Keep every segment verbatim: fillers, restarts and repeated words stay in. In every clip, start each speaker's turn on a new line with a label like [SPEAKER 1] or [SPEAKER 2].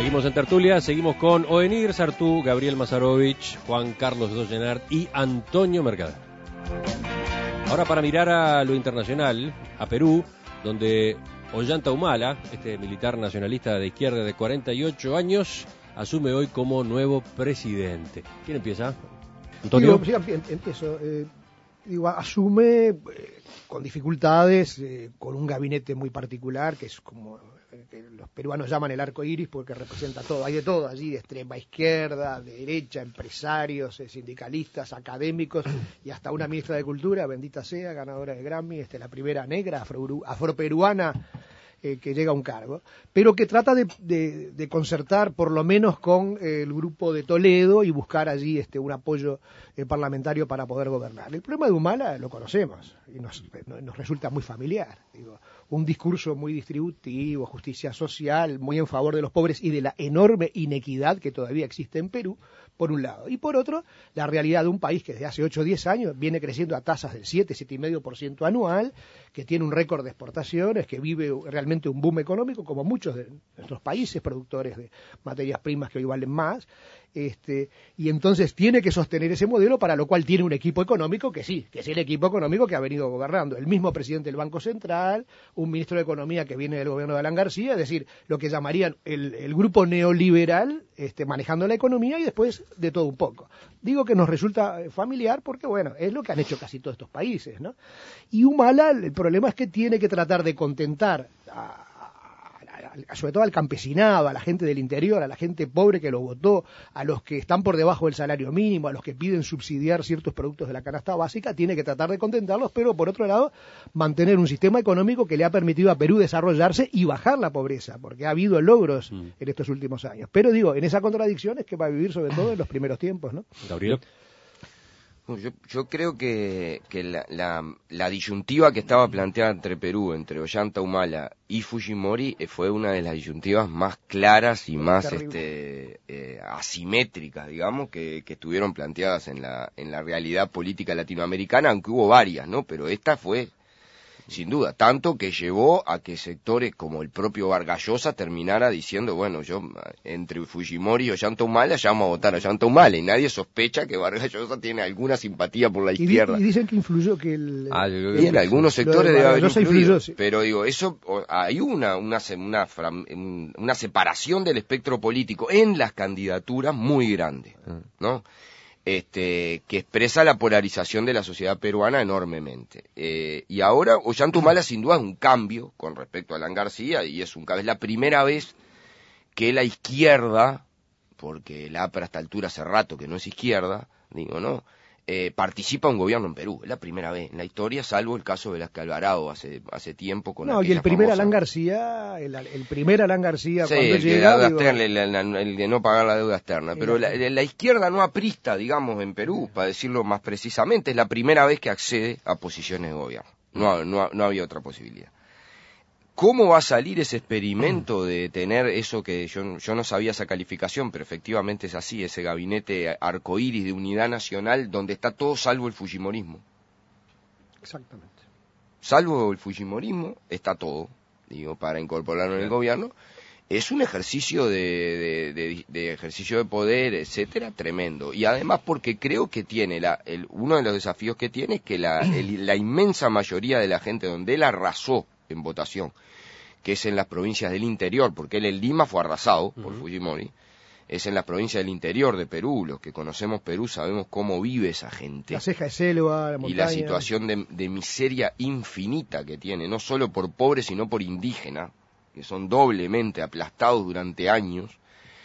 [SPEAKER 1] Seguimos en tertulia, seguimos con Oenir Sartú, Gabriel Mazarovich, Juan Carlos Dollenart y Antonio Mercader. Ahora para mirar a lo internacional, a Perú, donde Ollanta Humala, este militar nacionalista de izquierda de cuarenta y ocho años, asume hoy como nuevo presidente. ¿Quién empieza? ¿Antonio?
[SPEAKER 2] Digo, sí, empiezo. Eh, digo, asume eh, con dificultades, eh, con un gabinete muy particular, que es como eh, que los peruanos llaman el arco iris, porque representa todo. Hay de todo allí, de extrema izquierda, de derecha, empresarios, eh, sindicalistas, académicos, y hasta una ministra de Cultura, bendita sea, ganadora de Grammy, este, la primera negra, afro, afroperuana, Eh, que llega a un cargo, pero que trata de, de, de concertar por lo menos con eh, el grupo de Toledo y buscar allí este, un apoyo eh, parlamentario para poder gobernar. El problema de Humala lo conocemos y nos, nos resulta muy familiar. Digo, un discurso muy distributivo, justicia social, muy en favor de los pobres y de la enorme inequidad que todavía existe en Perú, por un lado. Y por otro, la realidad de un país que desde hace ocho o diez años viene creciendo a tasas del siete, siete coma cinco por ciento anual, que tiene un récord de exportaciones, que vive realmente un boom económico, como muchos de nuestros países productores de materias primas que hoy valen más, este, y entonces tiene que sostener ese modelo, para lo cual tiene un equipo económico que sí, que es el equipo económico que ha venido gobernando. El mismo presidente del Banco Central, un ministro de Economía que viene del gobierno de Alan García, es decir, lo que llamarían el, el grupo neoliberal este, manejando la economía, y después de todo un poco. Digo que nos resulta familiar porque, bueno, es lo que han hecho casi todos estos países, ¿no? Y Humala, el problema es que tiene que tratar de contentar a, sobre todo al campesinado, a la gente del interior, a la gente pobre que lo votó, a los que están por debajo del salario mínimo, a los que piden subsidiar ciertos productos de la canasta básica, tiene que tratar de contentarlos, pero por otro lado, mantener un sistema económico que le ha permitido a Perú desarrollarse y bajar la pobreza, porque ha habido logros mm. en estos últimos años. Pero digo, en esa contradicción es que va a vivir sobre todo en los primeros tiempos, ¿no?
[SPEAKER 1] Gabriel.
[SPEAKER 3] Yo, yo creo que, que la, la, la disyuntiva que estaba planteada entre Perú, entre Ollanta Humala y Fujimori, fue una de las disyuntivas más claras y más este, eh, asimétricas, digamos, que, que estuvieron planteadas en la, en la realidad política latinoamericana, aunque hubo varias, ¿no? Pero esta fue, sin duda, tanto que llevó a que sectores como el propio Vargas Llosa terminara diciendo, bueno, yo entre Fujimori y Ollanta Humala ya vamos a votar a Ollanta Humala, y nadie sospecha que Vargas Llosa tiene alguna simpatía por la
[SPEAKER 2] y
[SPEAKER 3] izquierda.
[SPEAKER 2] Y dicen que influyó que el...
[SPEAKER 3] Ah, y en algunos sectores de debe haber influido, influyó, sí. Pero digo, eso, hay una, una, una, una separación del espectro político en las candidaturas muy grande, ¿no? Este, que expresa la polarización de la sociedad peruana enormemente. Eh, y ahora Ollanta Humala sin duda es un cambio con respecto a Alan García, y es un es la primera vez que la izquierda, porque la A P R hasta altura hace rato que no es izquierda, digo, ¿no? Eh, participa un gobierno en Perú, es la primera vez en la historia, salvo el caso de Velázquez Alvarado hace hace tiempo con
[SPEAKER 2] no, y el primer
[SPEAKER 3] famosa...
[SPEAKER 2] Alan García, el, el primer Alan García
[SPEAKER 3] sí,
[SPEAKER 2] cuando
[SPEAKER 3] el
[SPEAKER 2] llega,
[SPEAKER 3] de
[SPEAKER 2] digo...
[SPEAKER 3] externa, el, el, el de no pagar la deuda externa, pero la, la izquierda no aprista, digamos, en Perú, para decirlo más precisamente, es la primera vez que accede a posiciones de gobierno, no, no, no había otra posibilidad. ¿Cómo va a salir ese experimento de tener eso que yo, yo no sabía esa calificación, pero efectivamente es así, ese gabinete arcoíris de unidad nacional donde está todo salvo el fujimorismo?
[SPEAKER 2] Exactamente.
[SPEAKER 3] Salvo el fujimorismo, está todo, digo, para incorporarlo en el gobierno. Es un ejercicio de, de, de, de ejercicio de poder, etcétera, tremendo. Y además porque creo que tiene, la, el, uno de los desafíos que tiene es que la, el, la inmensa mayoría de la gente donde él arrasó en votación, que es en las provincias del interior, porque él en Lima fue arrasado por uh-huh. Fujimori, es en las provincias del interior de Perú. Los que conocemos Perú sabemos cómo vive esa gente.
[SPEAKER 2] La ceja de selva, la montaña.
[SPEAKER 3] Y la situación de, de miseria infinita que tiene, no solo por pobre, sino por indígena, que son doblemente aplastados durante años.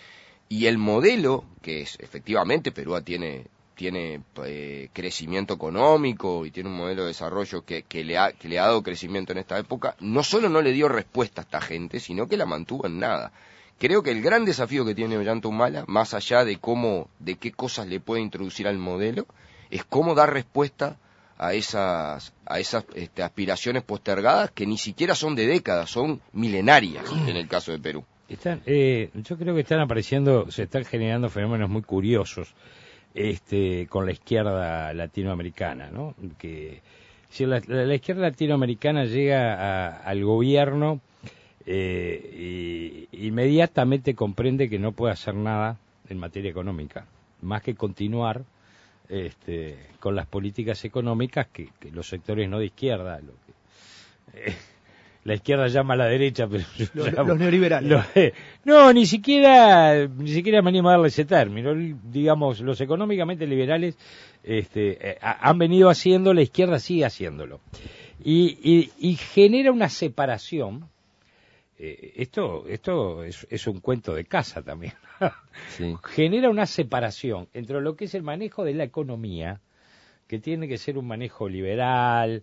[SPEAKER 3] Y el modelo, que es efectivamente Perú tiene... tiene eh, crecimiento económico y tiene un modelo de desarrollo que, que, le ha, que le ha dado crecimiento en esta época, no solo no le dio respuesta a esta gente, sino que la mantuvo en nada. Creo que el gran desafío que tiene Ollanta Humala, más allá de cómo, de qué cosas le puede introducir al modelo, es cómo dar respuesta a esas, a esas este, aspiraciones postergadas que ni siquiera son de décadas, son milenarias en el caso de Perú.
[SPEAKER 4] Están, eh, yo creo que están apareciendo, se están generando fenómenos muy curiosos. Este, con la izquierda latinoamericana, ¿no? Que si la, la, la izquierda latinoamericana llega a, al gobierno eh, y inmediatamente comprende que no puede hacer nada en materia económica, más que continuar este, con las políticas económicas que, que los sectores no de izquierda, lo que, eh, la izquierda llama a la derecha, pero yo
[SPEAKER 2] Los,
[SPEAKER 4] llamo,
[SPEAKER 2] los neoliberales.
[SPEAKER 4] lo, eh, no, ni siquiera, ni siquiera me animo a darle ese término. Digamos, los económicamente liberales este, eh, han venido haciendo, la izquierda sigue haciéndolo. Y, y, y genera una separación. Eh, esto esto es, es un cuento de casa también.
[SPEAKER 3] Sí.
[SPEAKER 4] Genera una separación entre lo que es el manejo de la economía, que tiene que ser un manejo liberal,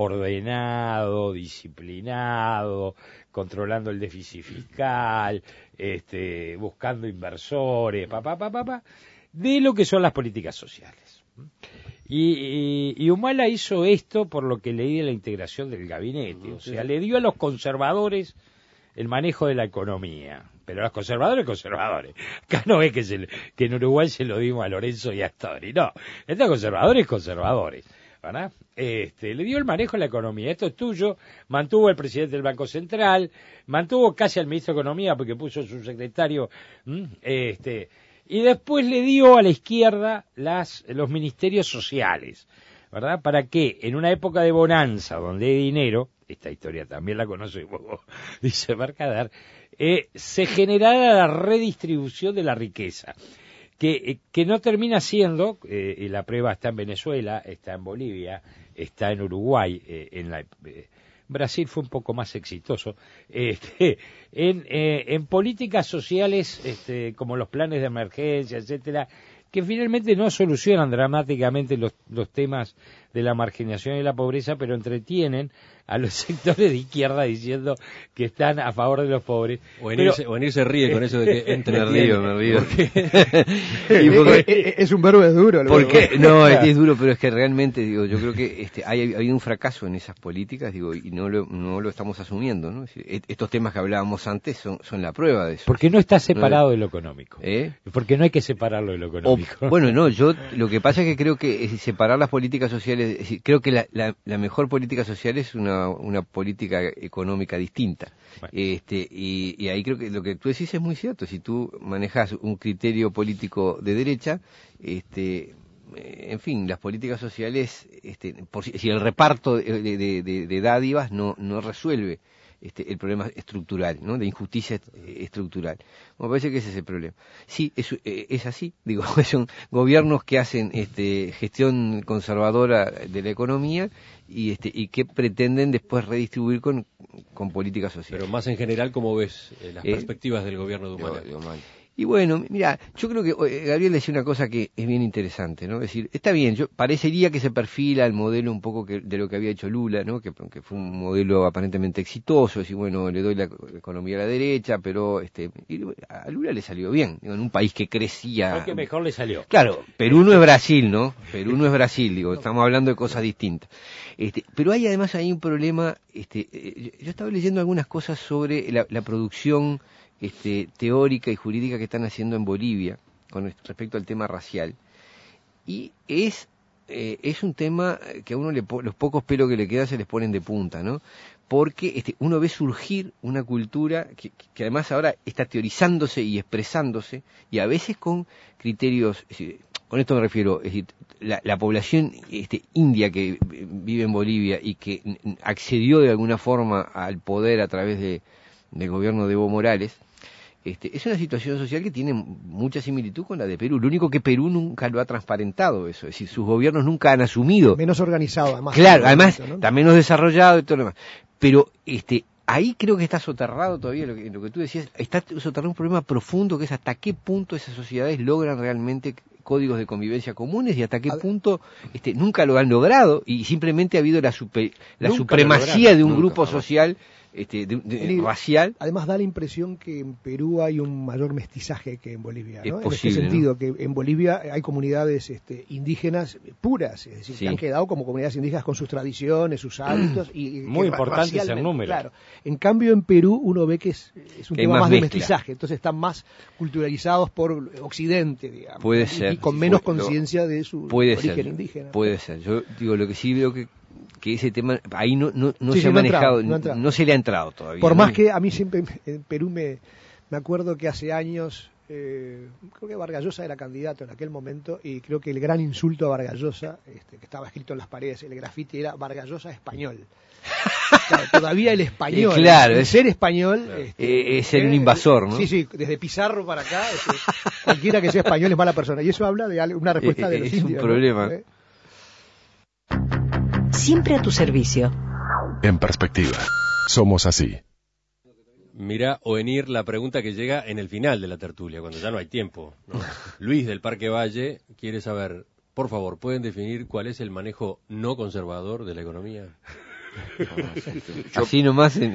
[SPEAKER 4] ordenado, disciplinado, controlando el déficit fiscal, este, buscando inversores, pa, pa, pa, pa, pa, de lo que son las políticas sociales. Y, y, y Humala hizo esto por lo que leí de la integración del gabinete, o sea, le dio a los conservadores el manejo de la economía, pero los conservadores, conservadores. Acá no es que, se, que en Uruguay se lo dimos a Lorenzo y a Astori, no, estos conservadores, conservadores, ¿verdad? Este, le dio el manejo de la economía, esto es tuyo, mantuvo al presidente del Banco Central, mantuvo casi al ministro de Economía porque puso su secretario, este, y después le dio a la izquierda las, los ministerios sociales, ¿verdad? Para que en una época de bonanza, donde hay dinero, esta historia también la conoce vos, dice Mercader, eh, se generara la redistribución de la riqueza, que, eh, que no termina siendo, eh, y la prueba está en Venezuela, está en Bolivia, está en Uruguay, eh, en la... Eh, Brasil fue un poco más exitoso, este, en, eh, en políticas sociales este, como los planes de emergencia, etcétera, que finalmente no solucionan dramáticamente los, los temas de la marginación y la pobreza, pero entretienen a los sectores de izquierda diciendo que están a favor de los pobres.
[SPEAKER 1] O en,
[SPEAKER 4] pero,
[SPEAKER 1] irse, o en irse ríe con eso de que entretiene.
[SPEAKER 3] Me río, me río.
[SPEAKER 2] Y porque, es un verbo es duro.
[SPEAKER 3] Porque, no, es, es duro, pero es que realmente, digo, yo creo que este, hay, hay un fracaso en esas políticas, digo, y no lo, no lo estamos asumiendo, ¿no? Es decir, estos temas que hablábamos antes son, son la prueba de eso.
[SPEAKER 4] Porque no está separado no, de lo económico.
[SPEAKER 3] ¿Eh?
[SPEAKER 4] Porque no hay que separarlo de lo económico.
[SPEAKER 3] O, bueno, no, yo lo que pasa es que creo que es separar las políticas sociales, es decir, creo que la, la, la mejor política social es una, una política económica distinta. Bueno. Este, y, y ahí creo que lo que tú decís es muy cierto. Si tú manejas un criterio político de derecha, este, en fin, las políticas sociales, este, por si, si el reparto de, de, de, de dádivas no, no resuelve Este, el problema estructural, ¿no? De injusticia estructural. Me parece que ese es el problema. Sí, es, es así, digo, son gobiernos que hacen este, gestión conservadora de la economía y, este, y que pretenden después redistribuir con, con políticas sociales.
[SPEAKER 1] Pero más en general, ¿cómo ves eh, las
[SPEAKER 3] eh,
[SPEAKER 1] perspectivas del gobierno de Humala?
[SPEAKER 3] Y bueno, mira, yo creo que eh, Gabriel decía una cosa que es bien interesante, ¿no? Es decir, está bien, yo parecería que se perfila el modelo un poco que, de lo que había hecho Lula, ¿no? Que, que fue un modelo aparentemente exitoso, decir, bueno, le doy la economía a la derecha, pero este y a Lula le salió bien, digo, en un país que crecía.
[SPEAKER 4] No, que mejor le salió.
[SPEAKER 3] Claro, Perú no es Brasil, ¿no? Perú no es Brasil, digo, estamos hablando de cosas distintas. Este, pero hay además hay un problema, este, eh, yo estaba leyendo algunas cosas sobre la, la producción Este, teórica y jurídica que están haciendo en Bolivia con respecto al tema racial, y es eh, es un tema que a uno le, los pocos pelos que le quedan se les ponen de punta, ¿no? Porque este, uno ve surgir una cultura que, que además ahora está teorizándose y expresándose, y a veces con criterios, es decir, con esto me refiero, es decir, la, la población este, india que vive en Bolivia y que accedió de alguna forma al poder a través de, del gobierno de Evo Morales, Este, es una situación social que tiene mucha similitud con la de Perú. Lo único que Perú nunca lo ha transparentado eso, es decir, sus gobiernos nunca han asumido.
[SPEAKER 2] Menos organizado, además.
[SPEAKER 3] Claro, además momento, ¿no? Está menos desarrollado y todo lo demás. Pero este, ahí creo que está soterrado todavía lo que, lo que tú decías, está soterrado un problema profundo que es hasta qué punto esas sociedades logran realmente códigos de convivencia comunes y hasta qué punto este, nunca lo han logrado y simplemente ha habido la, super, la supremacía de un nunca, grupo social Este, de, de,
[SPEAKER 2] el,
[SPEAKER 3] racial.
[SPEAKER 2] Además da la impresión que en Perú hay un mayor mestizaje que en Bolivia, ¿no?
[SPEAKER 3] Es posible,
[SPEAKER 2] en este sentido,
[SPEAKER 3] ¿no?
[SPEAKER 2] que en Bolivia hay comunidades este, indígenas puras, es decir,
[SPEAKER 3] sí.
[SPEAKER 2] que han quedado como comunidades indígenas con sus tradiciones, sus hábitos. y
[SPEAKER 4] Muy importante ese número.
[SPEAKER 2] Claro. En cambio en Perú uno ve que es, es un
[SPEAKER 3] que
[SPEAKER 2] tema
[SPEAKER 3] más
[SPEAKER 2] más de
[SPEAKER 3] mezcla.
[SPEAKER 2] mestizaje, entonces están más culturalizados por Occidente, digamos.
[SPEAKER 3] Puede
[SPEAKER 2] y,
[SPEAKER 3] ser.
[SPEAKER 2] y con menos
[SPEAKER 3] puede,
[SPEAKER 2] conciencia de su
[SPEAKER 3] puede
[SPEAKER 2] origen
[SPEAKER 3] ser,
[SPEAKER 2] indígena.
[SPEAKER 3] Puede ser. Yo digo, lo que sí veo que
[SPEAKER 5] que ese tema ahí no no, no
[SPEAKER 2] Sí,
[SPEAKER 5] se
[SPEAKER 2] sí,
[SPEAKER 5] ha
[SPEAKER 2] no ha
[SPEAKER 5] manejado,
[SPEAKER 2] entrado, no ha entrado.
[SPEAKER 5] no se le ha entrado todavía.
[SPEAKER 2] Por
[SPEAKER 5] ¿no?
[SPEAKER 2] más que a mí siempre en Perú me, me acuerdo que hace años, eh, creo que Vargas Llosa era candidato en aquel momento, y creo que el gran insulto a Vargas Llosa, este, que estaba escrito en las paredes, el grafiti era Vargas Llosa español. Claro, todavía el español,
[SPEAKER 5] Eh, claro,
[SPEAKER 2] el
[SPEAKER 5] es-
[SPEAKER 2] ser español,
[SPEAKER 1] claro.
[SPEAKER 2] este,
[SPEAKER 5] Eh, es ser un invasor, ¿no?
[SPEAKER 2] Sí, sí, desde Pizarro para acá, este, cualquiera que sea español es mala persona, y eso habla de algo- una respuesta
[SPEAKER 5] Eh,
[SPEAKER 2] de
[SPEAKER 5] eh,
[SPEAKER 2] los
[SPEAKER 5] es un
[SPEAKER 2] indios, ¿no?
[SPEAKER 5] problema.
[SPEAKER 2] ¿Eh?
[SPEAKER 6] Siempre a tu servicio.
[SPEAKER 7] En perspectiva, somos así.
[SPEAKER 1] Mira, Ovenir, la pregunta que llega en el final de la tertulia, cuando ya no hay tiempo, ¿no? Luis del Parque Valle quiere saber, por favor, ¿pueden definir cuál es el manejo no conservador de la economía?
[SPEAKER 3] Yo-
[SPEAKER 5] Así nomás en-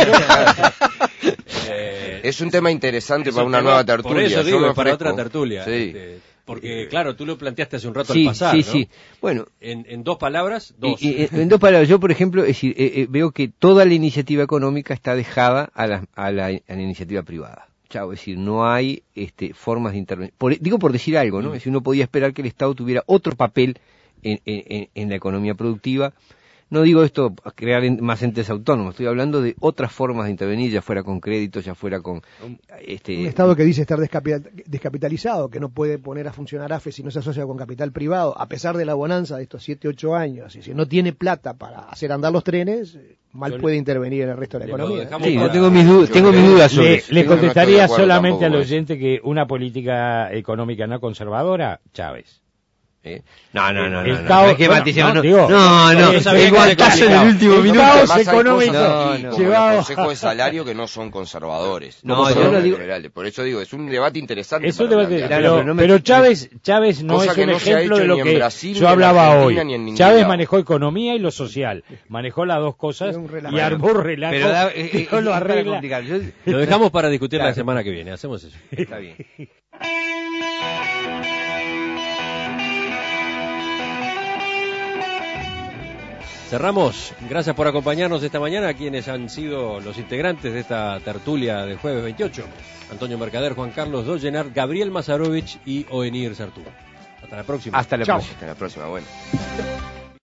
[SPEAKER 1] Eh,
[SPEAKER 3] Es un tema interesante
[SPEAKER 1] es
[SPEAKER 3] para
[SPEAKER 1] un
[SPEAKER 3] una
[SPEAKER 1] tema-
[SPEAKER 3] nueva tertulia.
[SPEAKER 1] Por eso
[SPEAKER 3] yo
[SPEAKER 1] digo,
[SPEAKER 3] me
[SPEAKER 1] es para
[SPEAKER 3] ofrezco.
[SPEAKER 1] otra tertulia.
[SPEAKER 3] Sí.
[SPEAKER 1] este, porque, claro, tú lo planteaste hace un rato
[SPEAKER 5] sí,
[SPEAKER 1] al pasar,
[SPEAKER 5] sí,
[SPEAKER 1] ¿no?
[SPEAKER 5] sí. Bueno,
[SPEAKER 1] En, en dos palabras, dos.
[SPEAKER 5] Y- y- en dos palabras, yo por ejemplo, es decir, eh, eh, veo que toda la iniciativa económica está dejada a la, a la, a la iniciativa privada. Chao, es decir, no hay este, formas de intervenir. Por- digo por decir algo, ¿no?
[SPEAKER 1] Mm.
[SPEAKER 5] Es decir, uno podía esperar que el Estado tuviera otro papel en, en- en- en la economía productiva. No digo esto a crear en- más entes autónomos, estoy hablando de otras formas de intervenir, ya fuera con crédito, ya fuera con... este,
[SPEAKER 2] Un Estado que dice estar descapital- descapitalizado, que no puede poner a funcionar AFE si no se asocia con capital privado, a pesar de la bonanza de estos siete, ocho años, y si no tiene plata para hacer andar los trenes, eh, mal
[SPEAKER 1] Yo
[SPEAKER 2] puede intervenir en el resto de la
[SPEAKER 1] le- lo
[SPEAKER 2] economía.
[SPEAKER 1] dejamos
[SPEAKER 5] Sí,
[SPEAKER 1] para-
[SPEAKER 5] yo tengo mis, du-
[SPEAKER 3] Yo
[SPEAKER 5] tengo mis
[SPEAKER 3] creo-
[SPEAKER 5] dudas sobre
[SPEAKER 4] Le,
[SPEAKER 5] eso.
[SPEAKER 4] le
[SPEAKER 3] Yo no estoy de
[SPEAKER 4] contestaría
[SPEAKER 3] acuerdo
[SPEAKER 4] solamente al
[SPEAKER 3] tampoco con eso.
[SPEAKER 4] oyente que una política económica no conservadora, Chávez.
[SPEAKER 5] ¿Eh? No, no, no,
[SPEAKER 4] El
[SPEAKER 5] no, no,
[SPEAKER 4] caos-
[SPEAKER 5] no, hay que
[SPEAKER 4] bueno,
[SPEAKER 5] matizar,
[SPEAKER 4] no,
[SPEAKER 5] no,
[SPEAKER 4] digo,
[SPEAKER 5] no, no,
[SPEAKER 1] yo sabía
[SPEAKER 5] el
[SPEAKER 1] que era
[SPEAKER 5] guantazo en
[SPEAKER 1] complicado.
[SPEAKER 5] el último
[SPEAKER 4] El
[SPEAKER 5] minuto.
[SPEAKER 4] caos
[SPEAKER 3] Además, hay
[SPEAKER 4] económico
[SPEAKER 3] cosas
[SPEAKER 5] No,
[SPEAKER 3] aquí,
[SPEAKER 5] no.
[SPEAKER 3] como
[SPEAKER 4] llevado
[SPEAKER 3] los consejos de salario que no son conservadores.
[SPEAKER 5] No,
[SPEAKER 3] Como
[SPEAKER 5] yo
[SPEAKER 3] son
[SPEAKER 5] no digo-
[SPEAKER 3] liberales. Por eso digo, es un debate interesante.
[SPEAKER 4] Es un
[SPEAKER 3] para
[SPEAKER 4] debate,
[SPEAKER 3] plantear.
[SPEAKER 5] Claro,
[SPEAKER 4] pero,
[SPEAKER 5] pero no me-
[SPEAKER 4] pero Chávez, Chávez no
[SPEAKER 3] Cosa
[SPEAKER 4] es
[SPEAKER 3] que
[SPEAKER 4] un
[SPEAKER 3] no se ha
[SPEAKER 4] ejemplo
[SPEAKER 3] hecho
[SPEAKER 4] de lo
[SPEAKER 3] ni en
[SPEAKER 4] que
[SPEAKER 3] Brasil, ni
[SPEAKER 4] yo
[SPEAKER 3] en
[SPEAKER 4] hablaba hoy.
[SPEAKER 3] Argentina, ni en ningún
[SPEAKER 4] Chávez
[SPEAKER 3] lado.
[SPEAKER 4] manejó economía y lo social, manejó las dos cosas
[SPEAKER 2] Era un relajo.
[SPEAKER 4] y armó un relajo.
[SPEAKER 5] Pero da- eh, eh,
[SPEAKER 4] no lo
[SPEAKER 5] es para
[SPEAKER 4] arregla.
[SPEAKER 5] complicar. Yo-
[SPEAKER 1] Lo dejamos para discutir la
[SPEAKER 5] Claro.
[SPEAKER 1] semana que viene, hacemos eso.
[SPEAKER 5] Está bien.
[SPEAKER 1] Cerramos. Gracias por acompañarnos esta mañana, quienes han sido los integrantes de esta tertulia del jueves veintiocho. Antonio Mercader, Juan Carlos Dollenar, Gabriel Mazarovich y Ovenir Sartú. Hasta la próxima.
[SPEAKER 5] Hasta la
[SPEAKER 2] Chao.
[SPEAKER 5] próxima.
[SPEAKER 3] Hasta la próxima, bueno.